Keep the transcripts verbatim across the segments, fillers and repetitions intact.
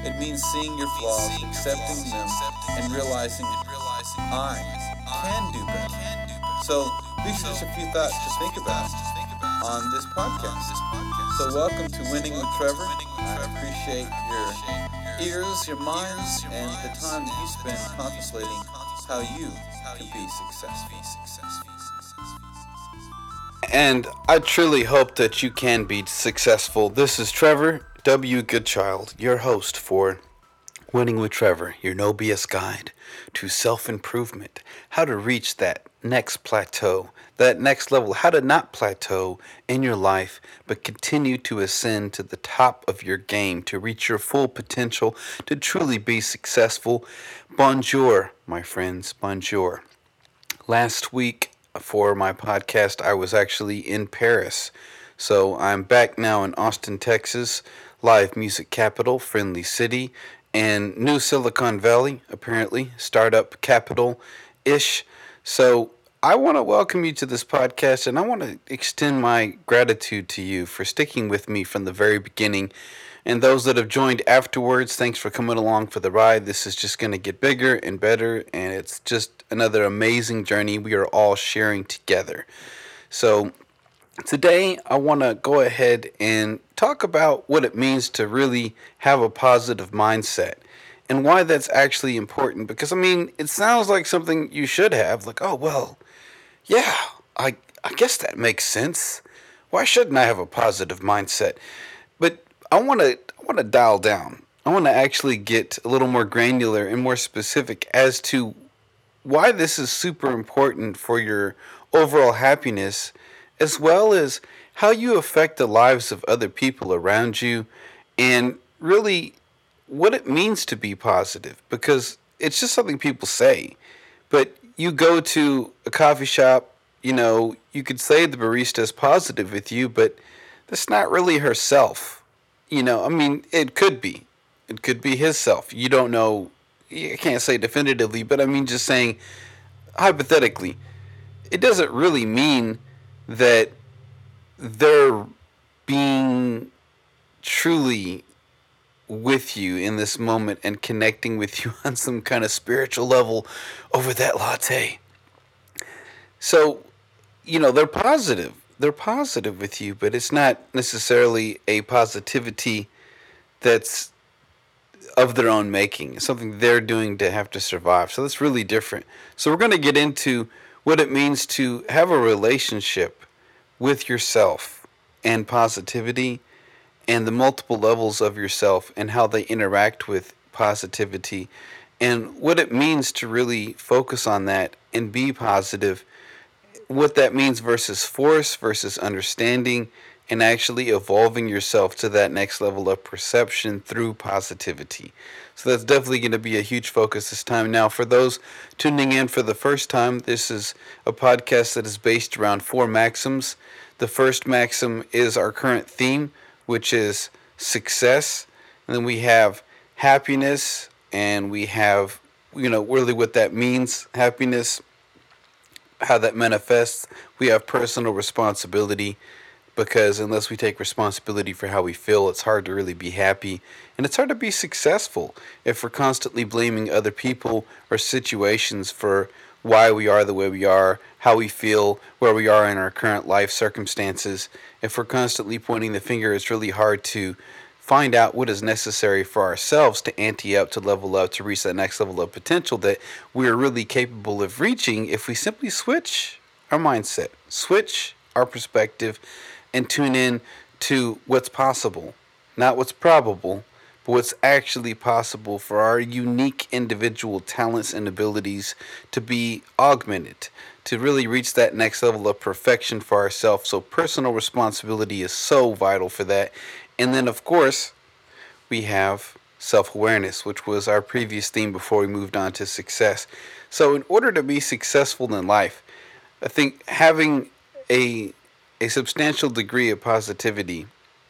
It means seeing your flaws, accepting them, and realizing I can do better. So these are just a few thoughts to think about on this podcast. So welcome to Winning with Trevor. I appreciate your ears, your minds, and the time that you spend contemplating how you can be successful. And I truly hope that you can be successful. This is Trevor W. Goodchild, your host for Winning with Trevor, your no B S guide to self-improvement, how to reach that next plateau, that next level, how to not plateau in your life, but continue to ascend to the top of your game, to reach your full potential, to truly be successful. Bonjour, my friends, bonjour. Last week for my podcast, I was actually in Paris. So I'm back now in Austin, Texas, live music capital, friendly city, and new Silicon Valley, apparently, startup capital-ish. So I want to welcome you to this podcast, and I want to extend my gratitude to you for sticking with me from the very beginning. And those that have joined afterwards, thanks for coming along for the ride. This is just going to get bigger and better, and it's just another amazing journey we are all sharing together. So today, I want to go ahead and talk about what it means to really have a positive mindset and why that's actually important. Because, I mean, it sounds like something you should have. Like, oh, well, yeah, I, I guess that makes sense. Why shouldn't I have a positive mindset? But I want to I want to dial down. I want to actually get a little more granular and more specific as to why this is super important for your overall happiness, as well as how you affect the lives of other people around you, and really what it means to be positive. Because it's just something people say. But you go to a coffee shop, you know, you could say the barista is positive with you, but that's not really herself. You know, I mean, it could be. It could be his self. You don't know. I can't say definitively, but I mean, just saying, hypothetically, it doesn't really mean that they're being truly with you in this moment and connecting with you on some kind of spiritual level over that latte. So, you know, they're positive. They're positive with you, but it's not necessarily a positivity that's of their own making. It's something they're doing to have to survive. So that's really different. So we're going to get into what it means to have a relationship with yourself and positivity and the multiple levels of yourself and how they interact with positivity and what it means to really focus on that and be positive, what that means versus force versus understanding, and actually evolving yourself to that next level of perception through positivity. So that's definitely going to be a huge focus this time. Now, for those tuning in for the first time, this is a podcast that is based around four maxims. The first maxim is our current theme, which is success. And then we have happiness, and we have, you know, really what that means, happiness, how that manifests. We have personal responsibility, because unless we take responsibility for how we feel, it's hard to really be happy, and it's hard to be successful if we're constantly blaming other people or situations for why we are the way we are, how we feel, where we are in our current life circumstances. If we're constantly pointing the finger, it's really hard to find out what is necessary for ourselves to ante up, to level up, to reach that next level of potential that we're really capable of reaching if we simply switch our mindset, switch our perspective, and tune in to what's possible. Not what's probable, but what's actually possible for our unique individual talents and abilities to be augmented, to really reach that next level of perfection for ourselves. So personal responsibility is so vital for that. And then, of course, we have self-awareness, which was our previous theme before we moved on to success. So in order to be successful in life, I think having a a substantial degree of positivity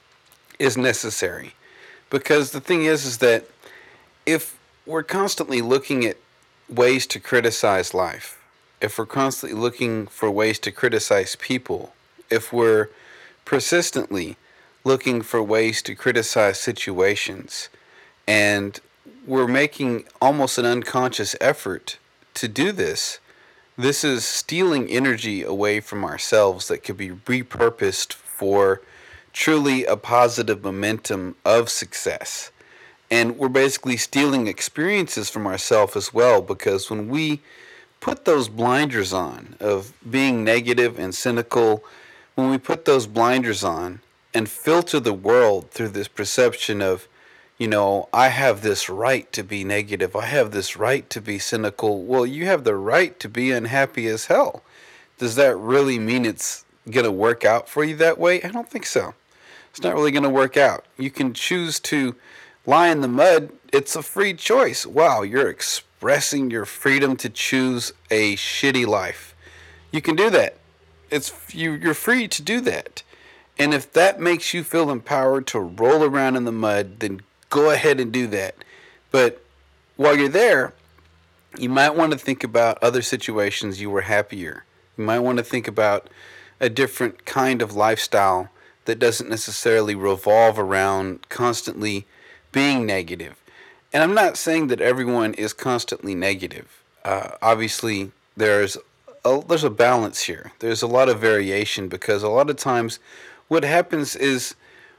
is necessary. Because the thing is, is that if we're constantly looking at ways to criticize life, if we're constantly looking for ways to criticize people, if we're persistently looking for ways to criticize situations And we're making almost an unconscious effort to do this. This is stealing energy away from ourselves that could be repurposed for truly a positive momentum of success. And we're basically stealing experiences from ourselves as well, because when we put those blinders on of being negative and cynical, when we put those blinders on and filter the world through this perception of, you know, I have this right to be negative, I have this right to be cynical. Well, you have the right to be unhappy as hell. Does that really mean it's going to work out for you that way? I don't think so. It's not really going to work out. You can choose to lie in the mud. It's a free choice. Wow, you're expressing your freedom to choose a shitty life. You can do that. It's you, you're free to do that. And if that makes you feel empowered to roll around in the mud, then go ahead and do that. But while you're there, you might want to think about other situations you were happier. You might want to think about a different kind of lifestyle that doesn't necessarily revolve around constantly being negative. And I'm not saying that everyone is constantly negative. Uh, obviously, there's a, there's a balance here. There's a lot of variation, because a lot of times what happens is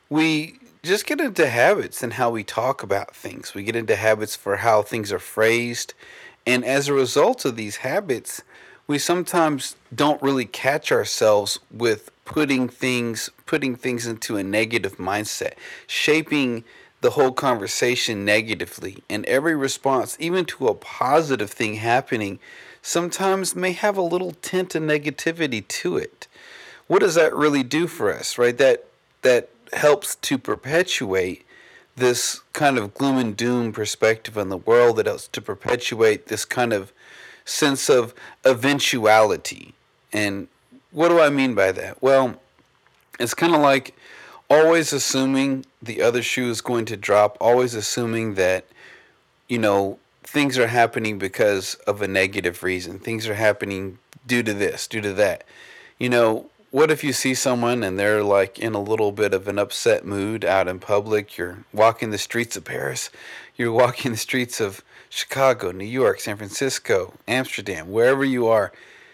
we just get into habits in how we talk about things. We get into habits for how things are phrased. And as a result of these habits, we sometimes don't really catch ourselves with putting things putting things into a negative mindset, shaping the whole conversation negatively. And every response, even to a positive thing happening, sometimes may have a little tint of negativity to it. What does that really do for us, right? That that helps to perpetuate this kind of gloom and doom perspective on the world, that helps to perpetuate this kind of sense of eventuality. And what do I mean by that? Well, it's kind of like always assuming the other shoe is going to drop, always assuming that, you know, things are happening because of a negative reason. Things are happening due to this, due to that. You know, what if you see someone and they're like in a little bit of an upset mood out in public? You're walking the streets of Paris, you're walking the streets of Chicago, New York, San Francisco, Amsterdam, wherever you are,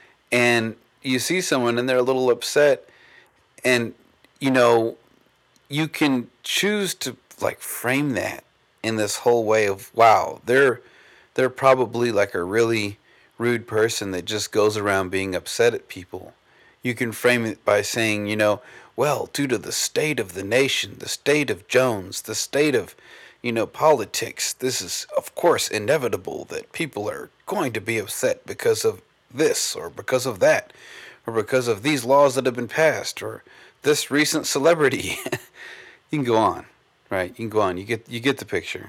and you see someone and they're a little upset, and, you know, you can choose to like frame that in this whole way of, wow, they're they're probably like a really rude person that just goes around being upset at people. You can frame it by saying, you know, well, due to the state of the nation, the state of Jones, the state of, you know, politics, this is, of course, inevitable that people are going to be upset because of this or because of that, or because of these laws that have been passed, or this recent celebrity. You can go on, right? You can go on. You get you get the picture.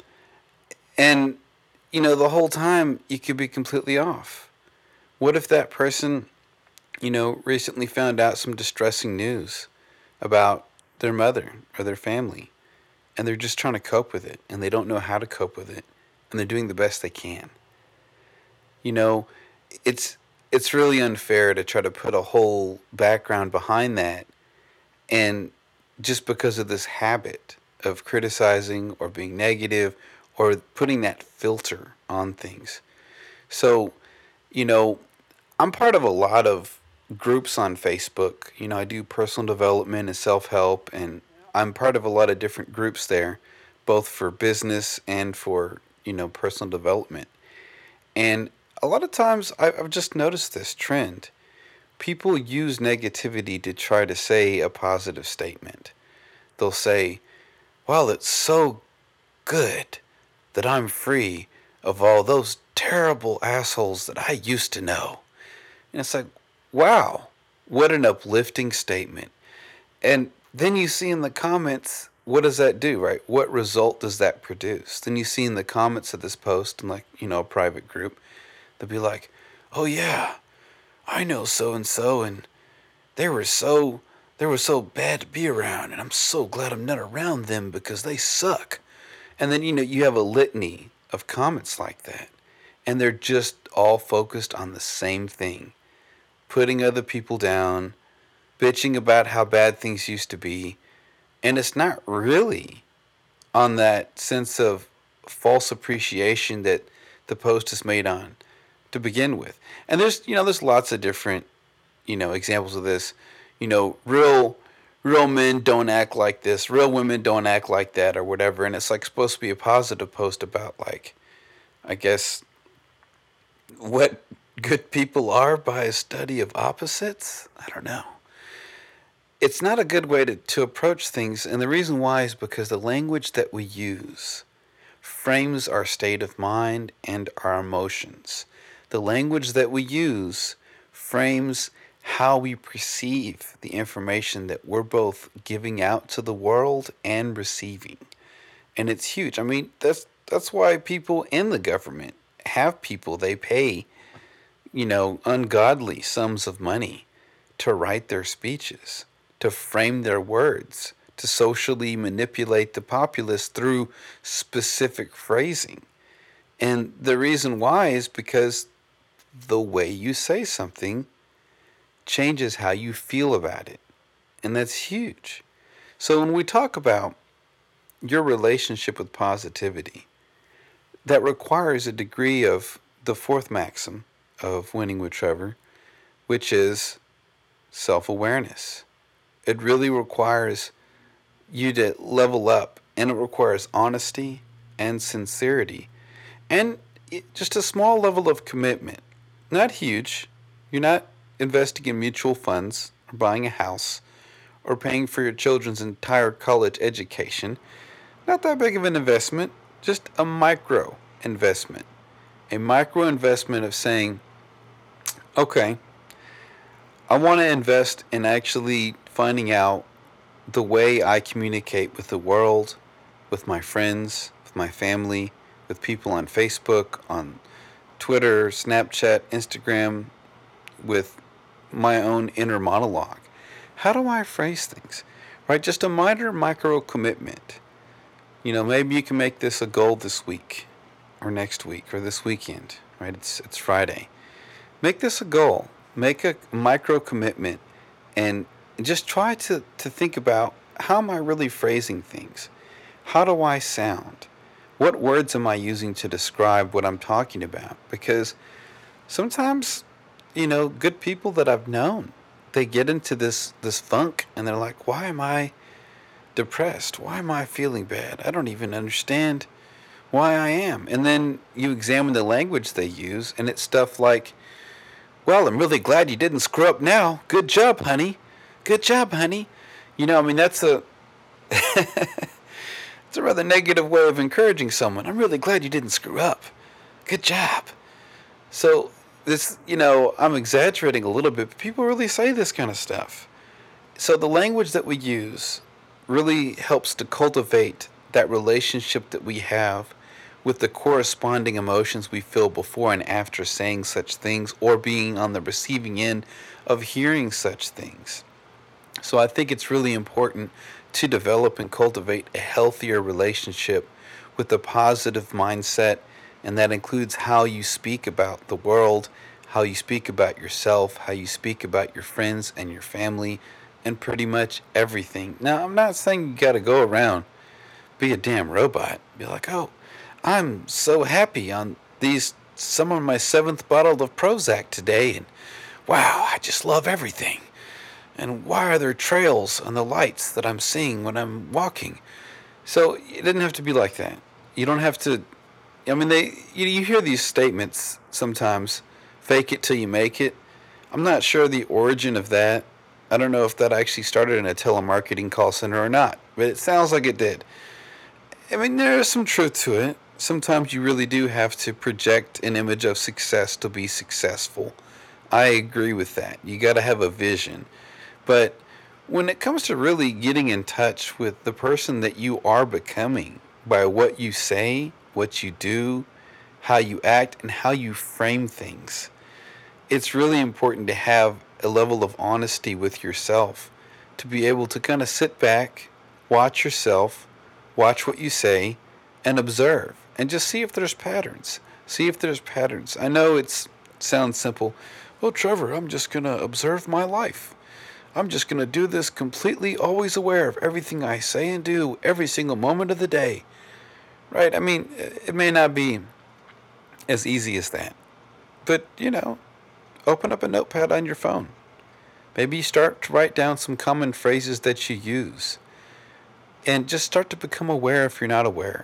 And, you know, the whole time you could be completely off. What if that person, you know, recently found out some distressing news about their mother or their family, and they're just trying to cope with it, and they don't know how to cope with it, and they're doing the best they can. You know, it's it's really unfair to try to put a whole background behind that, and just because of this habit of criticizing or being negative or putting that filter on things. So, you know, I'm part of a lot of groups on Facebook. You know, I do personal development and self-help, and I'm part of a lot of different groups there, both for business and for, you know, personal development. And a lot of times I've just noticed this trend. People use negativity to try to say a positive statement. They'll say, well, it's so good that I'm free of all those terrible assholes that I used to know. And it's like, wow, what an uplifting statement. And then you see in the comments, what does that do, right? What result does that produce? Then you see in the comments of this post in, like, you know, a private group, they'll be like, oh yeah, I know so-and-so, and they were so, they were so bad to be around, and I'm so glad I'm not around them because they suck. And then, you know, you have a litany of comments like that, and they're just all focused on the same thing. Putting other people down, bitching about how bad things used to be, and it's not really on that sense of false appreciation that the post is made on to begin with. And there's you know there's lots of different you know examples of this. You know, real real men don't act like this, real women don't act like that, or whatever. And it's like supposed to be a positive post about, like, I guess, what good people are by a study of opposites. I don't know. It's not a good way to, to approach things, and the reason why is because the language that we use frames our state of mind and our emotions. The language that we use frames how we perceive the information that we're both giving out to the world and receiving. And it's huge. I mean, that's that's why people in the government have people they pay, you know, ungodly sums of money to write their speeches, to frame their words, to socially manipulate the populace through specific phrasing. And the reason why is because the way you say something changes how you feel about it. And that's huge. So when we talk about your relationship with positivity, that requires a degree of the fourth maxim of Winning with Trevor, which is self-awareness. It really requires you to level up, and it requires honesty and sincerity, and just a small level of commitment. Not huge. You're not investing in mutual funds, or buying a house, or paying for your children's entire college education. Not that big of an investment, just a micro investment. A micro investment of saying, okay, I want to invest in actually finding out the way I communicate with the world, with my friends, with my family, with people on Facebook, on Twitter, Snapchat, Instagram, with my own inner monologue. How do I phrase things? Right? Just a minor micro commitment. You know, maybe you can make this a goal this week or next week or this weekend, right? It's it's Friday. Make this a goal. Make a micro commitment and just try to, to think about, how am I really phrasing things? How do I sound? What words am I using to describe what I'm talking about? Because sometimes, you know, good people that I've known, they get into this, this funk and they're like, why am I depressed? Why am I feeling bad? I don't even understand why I am. And then you examine the language they use, and it's stuff like, well, I'm really glad you didn't screw up now. Good job, honey. Good job, honey. You know, I mean, that's a it's a rather negative way of encouraging someone. I'm really glad you didn't screw up. Good job. So this, you know, I'm exaggerating a little bit, but people really say this kind of stuff. So the language that we use really helps to cultivate that relationship that we have with the corresponding emotions we feel before and after saying such things, or being on the receiving end of hearing such things. So I think it's really important to develop and cultivate a healthier relationship with a positive mindset, and that includes how you speak about the world, how you speak about yourself, how you speak about your friends and your family, and pretty much everything. Now, I'm not saying you got to go around, be a damn robot, be like, oh, I'm so happy on these, some of my seventh bottle of Prozac today, and wow, I just love everything. And why are there trails on the lights that I'm seeing when I'm walking? So it didn't have to be like that. You don't have to, I mean, they you, you hear these statements sometimes, fake it till you make it. I'm not sure the origin of that. I don't know if that actually started in a telemarketing call center or not, but it sounds like it did. I mean, there's some truth to it. Sometimes you really do have to project an image of success to be successful. I agree with that. You got to have a vision. But when it comes to really getting in touch with the person that you are becoming by what you say, what you do, how you act, and how you frame things, it's really important to have a level of honesty with yourself, to be able to kind of sit back, watch yourself, watch what you say, and observe, and just see if there's patterns. See if there's patterns. I know it's, it sounds simple. Well, Trevor, I'm just going to observe my life. I'm just going to do this completely always aware of everything I say and do every single moment of the day. Right? I mean, it may not be as easy as that. But, you know, open up a notepad on your phone. Maybe you start to write down some common phrases that you use. And just start to become aware if you're not aware.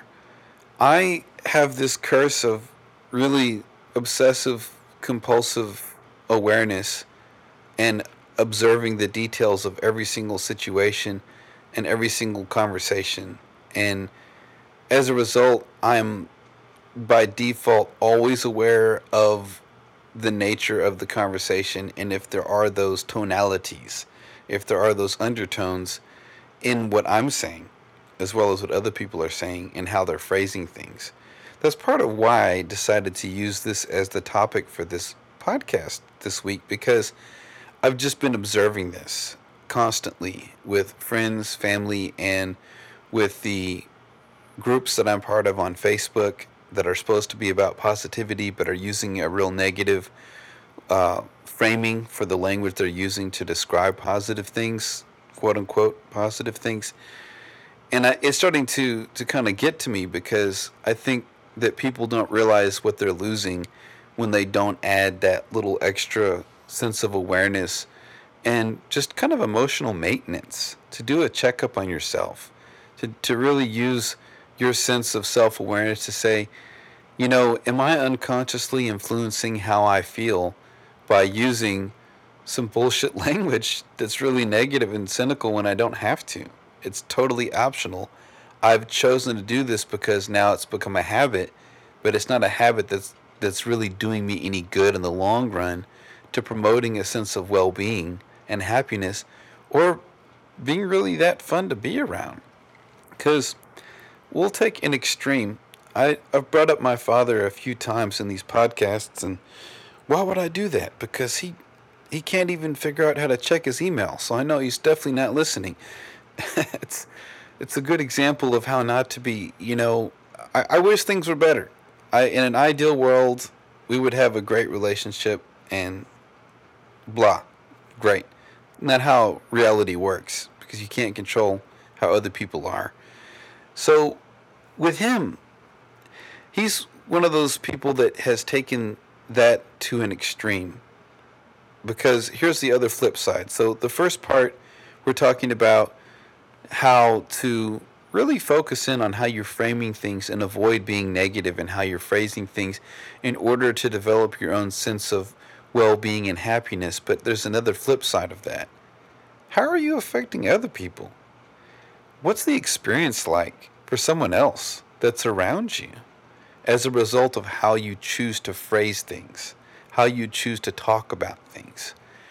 I have this curse of really obsessive, compulsive awareness and observing the details of every single situation and every single conversation. And as a result, I'm by default always aware of the nature of the conversation and if there are those tonalities, if there are those undertones in what I'm saying, as well as what other people are saying and how they're phrasing things. That's part of why I decided to use this as the topic for this podcast this week, because I've just been observing this constantly with friends, family, and with the groups that I'm part of on Facebook that are supposed to be about positivity but are using a real negative uh, framing for the language they're using to describe positive things, quote unquote positive things. And I, it's starting to, to kind of get to me because I think that people don't realize what they're losing when they don't add that little extra sense of awareness and just kind of emotional maintenance to do a checkup on yourself, to, to really use your sense of self-awareness to say, you know, am I unconsciously influencing how I feel by using some bullshit language that's really negative and cynical when I don't have to? It's totally optional. I've chosen to do this because now it's become a habit, but it's not a habit that's that's really doing me any good in the long run to promoting a sense of well-being and happiness or being really that fun to be around. Because we'll take an extreme. I, I've brought up my father a few times in these podcasts, and why would I do that? Because he he can't even figure out how to check his email, so I know he's definitely not listening. it's it's a good example of how not to be. You know, I, I wish things were better. I in an ideal world, we would have a great relationship and blah, great. Not how reality works, because you can't control how other people are. So with him, he's one of those people that has taken that to an extreme. Because here's the other flip side. So the first part, we're talking about how to really focus in on how you're framing things and avoid being negative in how you're phrasing things in order to develop your own sense of well-being and happiness. But there's another flip side of that. How are you affecting other people? What's the experience like for someone else that's around you as a result of how you choose to phrase things, how you choose to talk about things,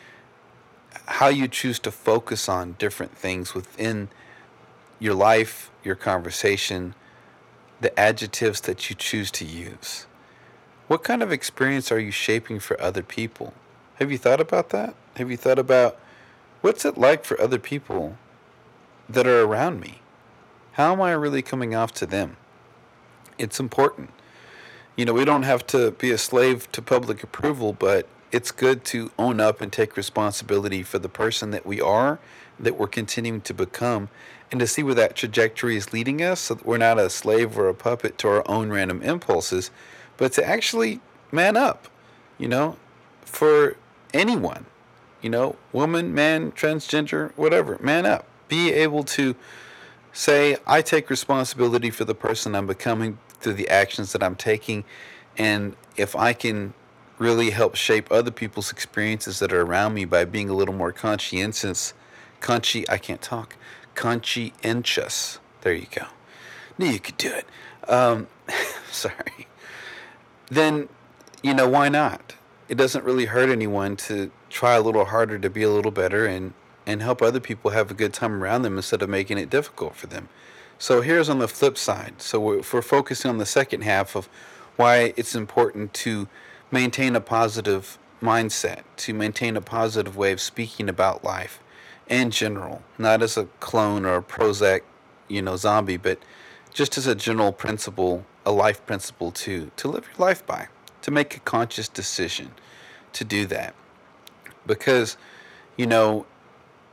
how you choose to focus on different things within your life, your conversation, the adjectives that you choose to use? What kind of experience are you shaping for other people? Have you thought about that? Have you thought about what's it like for other people that are around me? How am I really coming off to them? It's important. You know, we don't have to be a slave to public approval, but it's good to own up and take responsibility for the person that we are, that we're continuing to become, and to see where that trajectory is leading us so that we're not a slave or a puppet to our own random impulses, but to actually man up, you know, for anyone, you know, woman, man, transgender, whatever, man up. Be able to say, I take responsibility for the person I'm becoming through the actions that I'm taking, and if I can really help shape other people's experiences that are around me by being a little more conscientious, consci, I can't talk, conscientious, there you go, knew you could do it, um, sorry, then, you know, why not? It doesn't really hurt anyone to try a little harder to be a little better and, and help other people have a good time around them instead of making it difficult for them. So here's on the flip side. So we're, if we're focusing on the second half of why it's important to maintain a positive mindset, to maintain a positive way of speaking about life in general, not as a clone or a Prozac, you know, zombie, but just as a general principle, a life principle to, to live your life by, to make a conscious decision to do that. Because, you know,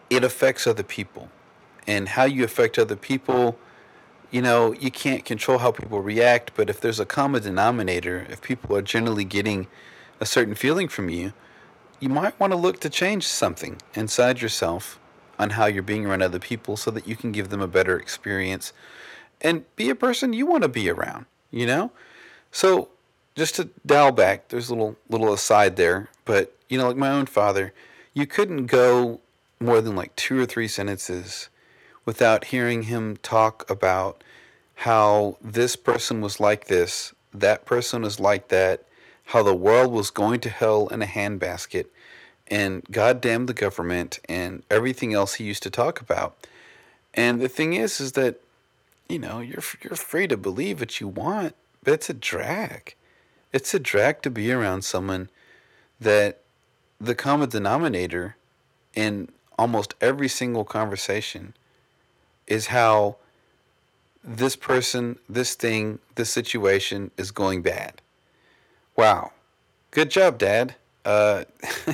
it affects other people. And how you affect other people, you know, you can't control how people react, but if there's a common denominator, if people are generally getting a certain feeling from you, you might want to look to change something inside yourself on how you're being around other people so that you can give them a better experience and be a person you want to be around, you know? So, just to dial back, there's a little little aside there, but you know, like my own father, you couldn't go more than like two or three sentences without hearing him talk about how this person was like this, that person was like that, how the world was going to hell in a handbasket, and goddamn the government and everything else he used to talk about. And the thing is, is that you know you're you're free to believe what you want, but it's a drag. It's a drag to be around someone that the common denominator in almost every single conversation is how this person, this thing, this situation is going bad. Wow. Good job, Dad. Uh,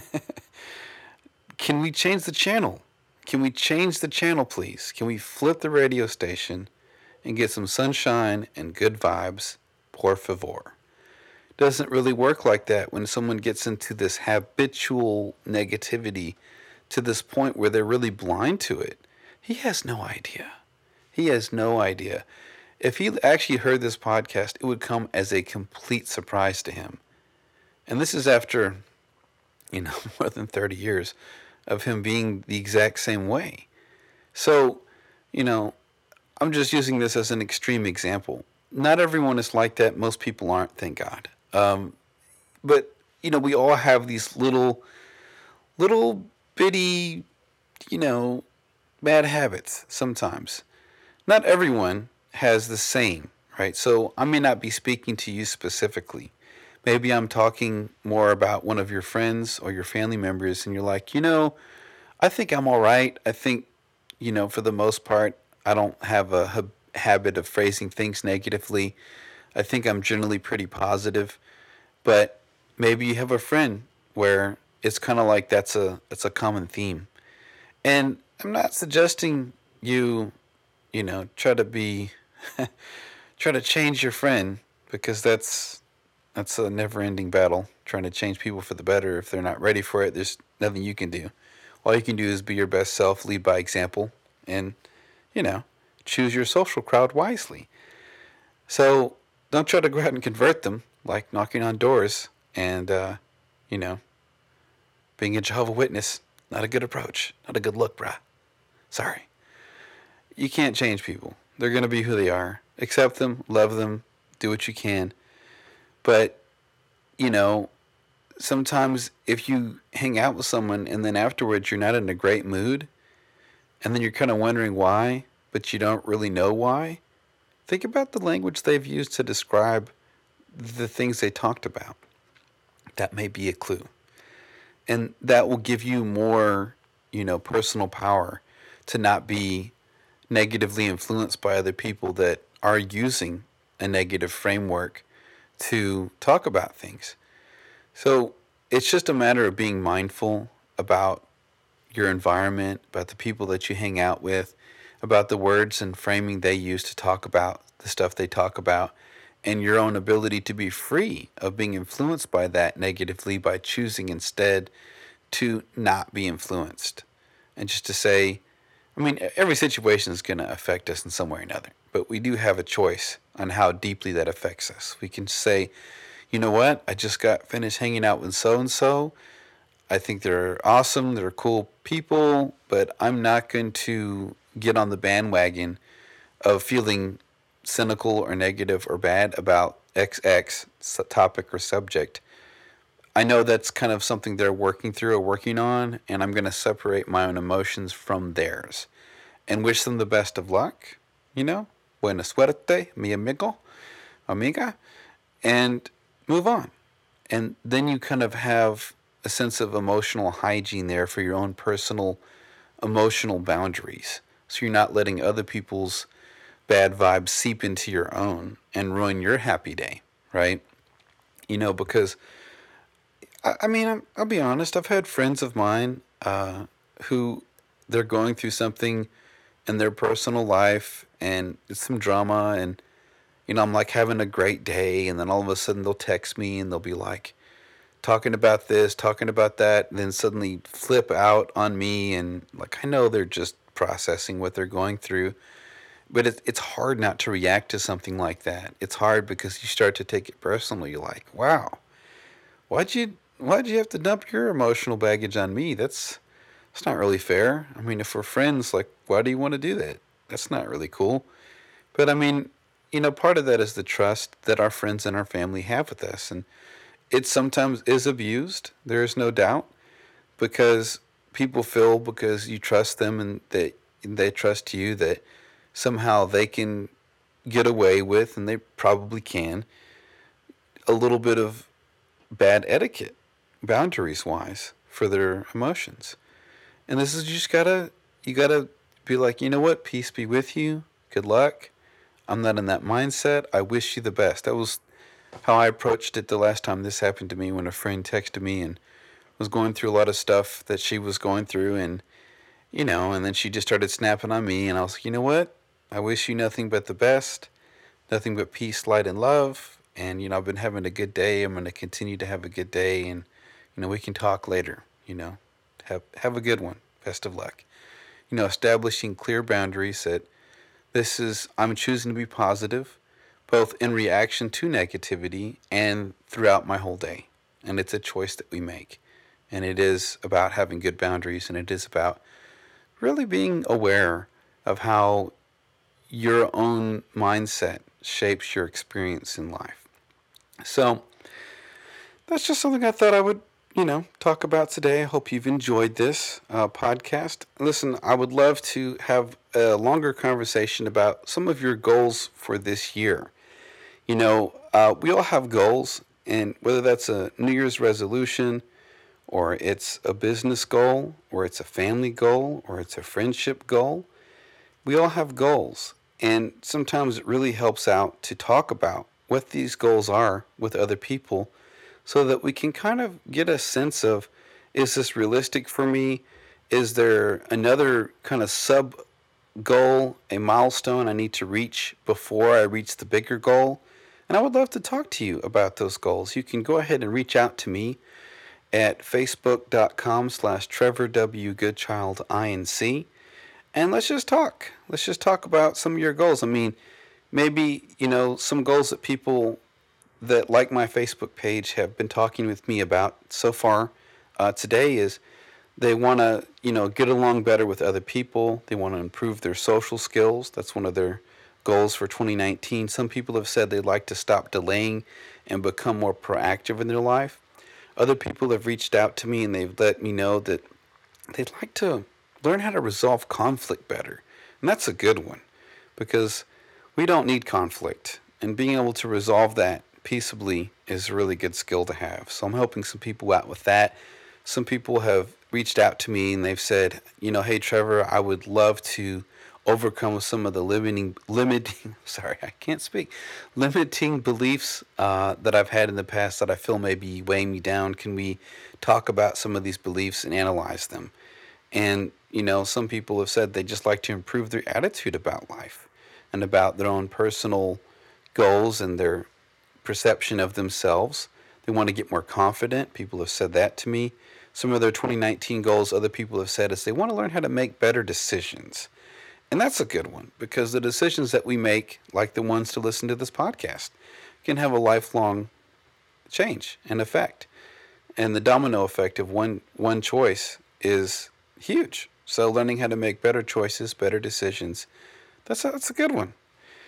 can we change the channel? Can we change the channel, please? Can we flip the radio station and get some sunshine and good vibes? Por favor. Doesn't really work like that when someone gets into this habitual negativity to this point where they're really blind to it. He has no idea. He has no idea. If he actually heard this podcast, it would come as a complete surprise to him. And this is after, you know, more than thirty years of him being the exact same way. So, you know, I'm just using this as an extreme example. Not everyone is like that. Most people aren't, thank God. Um, but, you know, we all have these little, little bitty, you know, bad habits sometimes. Not everyone has the same, right? So I may not be speaking to you specifically. Maybe I'm talking more about one of your friends or your family members, and you're like, you know, I think I'm all right. I think, you know, for the most part, I don't have a ha- habit of phrasing things negatively. I think I'm generally pretty positive. But maybe you have a friend where it's kind of like that's a it's a common theme. And I'm not suggesting you, you know, try to be try to change your friend, because that's that's a never-ending battle, trying to change people for the better. If they're not ready for it, there's nothing you can do. All you can do is be your best self, lead by example, and, you know, choose your social crowd wisely. So don't try to go out and convert them, like knocking on doors and, uh, you know, being a Jehovah's Witness. Not a good approach. Not a good look, bruh. Sorry. You can't change people. They're going to be who they are. Accept them, love them, do what you can. But, you know, sometimes if you hang out with someone and then afterwards you're not in a great mood, and then you're kind of wondering why, but you don't really know why, think about the language they've used to describe the things they talked about. That may be a clue. And that will give you more, you know, personal power to not be negatively influenced by other people that are using a negative framework to talk about things. So it's just a matter of being mindful about your environment, about the people that you hang out with, about the words and framing they use to talk about the stuff they talk about, and your own ability to be free of being influenced by that negatively by choosing instead to not be influenced. And just to say, I mean, every situation is going to affect us in some way or another, but we do have a choice on how deeply that affects us. We can say, you know what, I just got finished hanging out with so-and-so. I think they're awesome, they're cool people, but I'm not going to get on the bandwagon of feeling cynical or negative or bad about X X topic or subject. I know that's kind of something they're working through or working on, and I'm going to separate my own emotions from theirs and wish them the best of luck, you know, buena suerte, mi amigo, amiga, and move on. And then you kind of have a sense of emotional hygiene there for your own personal emotional boundaries. So you're not letting other people's bad vibes seep into your own and ruin your happy day, right? You know, because, I, I mean, I'll be honest, I've had friends of mine uh, who they're going through something in their personal life and it's some drama, and you know, I'm like having a great day, and then all of a sudden they'll text me and they'll be like talking about this, talking about that, and then suddenly flip out on me, and like I know they're just processing what they're going through, but it, it's hard not to react to something like that. It's hard because you start to take it personally. You're like, wow, why'd you why'd you have to dump your emotional baggage on me? That's that's not really fair. I mean, if we're friends, like, why do you want to do that? That's not really cool. But I mean, you know, part of that is the trust that our friends and our family have with us, and it sometimes is abused. There is no doubt, because people feel because you trust them and that they trust you that somehow they can get away with, and they probably can, a little bit of bad etiquette, boundaries wise, for their emotions. And this is, you just gotta, you gotta be like, you know what, peace be with you, good luck. I'm not in that mindset. I wish you the best. That was how I approached it the last time this happened to me, when a friend texted me and was going through a lot of stuff that she was going through, and you know, and then she just started snapping on me, and I was like, you know what? I wish you nothing but the best, nothing but peace, light, and love. And you know, I've been having a good day. I'm going to continue to have a good day, and you know, we can talk later. You know, have have a good one. Best of luck. You know, establishing clear boundaries that this is, I'm choosing to be positive, both in reaction to negativity and throughout my whole day. And it's a choice that we make. And it is about having good boundaries, and it is about really being aware of how your own mindset shapes your experience in life. So that's just something I thought I would, you know, talk about today. I hope you've enjoyed this uh, podcast. Listen, I would love to have a longer conversation about some of your goals for this year. You know, uh, we all have goals, and whether that's a New Year's resolution, or it's a business goal, or it's a family goal, or it's a friendship goal, we all have goals. And sometimes it really helps out to talk about what these goals are with other people, so that we can kind of get a sense of, is this realistic for me? Is there another kind of sub goal, a milestone I need to reach before I reach the bigger goal? And I would love to talk to you about those goals. You can go ahead and reach out to me at facebook.com slash Trevor W. Goodchild Inc. And let's just talk. Let's just talk about some of your goals. I mean, maybe, you know, some goals that people that like my Facebook page have been talking with me about so far uh, today is they want to, you know, get along better with other people. They want to improve their social skills. That's one of their goals for twenty nineteen. Some people have said they'd like to stop delaying and become more proactive in their life. Other people have reached out to me and they've let me know that they'd like to learn how to resolve conflict better. And that's a good one, because we don't need conflict. And being able to resolve that peaceably is a really good skill to have. So I'm helping some people out with that. Some people have reached out to me and they've said, you know, hey Trevor, I would love to overcome some of the limiting, limiting, sorry, I can't speak, limiting beliefs uh, that I've had in the past that I feel may be weighing me down. Can we talk about some of these beliefs and analyze them? And, you know, some people have said they just like to improve their attitude about life and about their own personal goals and their perception of themselves. They want to get more confident. People have said that to me. Some of their twenty nineteen goals, other people have said, is they want to learn how to make better decisions. And that's a good one, because the decisions that we make, like the ones to listen to this podcast, can have a lifelong change and effect. And the domino effect of one, one choice is huge. So learning how to make better choices, better decisions, that's a, that's a good one.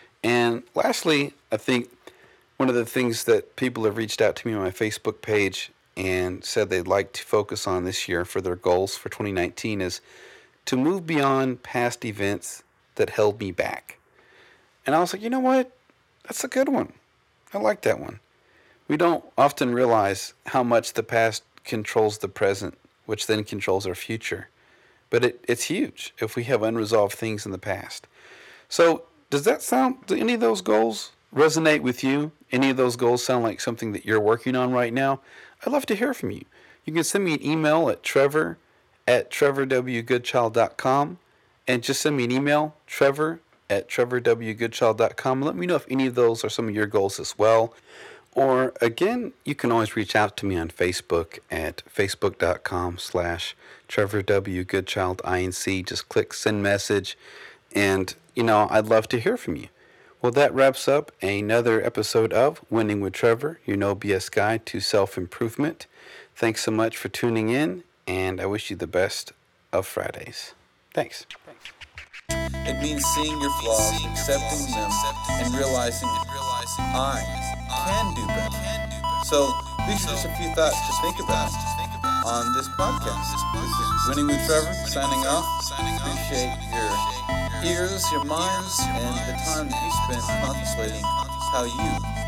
And lastly, I think one of the things that people have reached out to me on my Facebook page and said they'd like to focus on this year for their goals for twenty nineteen is to move beyond past events that held me back. And I was like, you know what? That's a good one. I like that one. We don't often realize how much the past controls the present, which then controls our future. But it, it's huge if we have unresolved things in the past. So does that sound, do any of those goals resonate with you? Any of those goals sound like something that you're working on right now? I'd love to hear from you. You can send me an email at Trevor at trevor w goodchild dot com, and just send me an email, trevor at trevor w goodchild dot com. Let me know if any of those are some of your goals as well. Or, again, you can always reach out to me on Facebook at facebook.com slash Trevor W. Goodchild Inc. Just click send message, and, you know, I'd love to hear from you. Well, that wraps up another episode of Winning with Trevor, your no B S guide to self-improvement. Thanks so much for tuning in, and I wish you the best of Fridays. Thanks. It means seeing your flaws, accepting them, and realizing I can do better. So these are just a few thoughts to think about on this podcast. This is Winning with Trevor, signing off. Appreciate your ears, your minds, and the time that you spend contemplating how you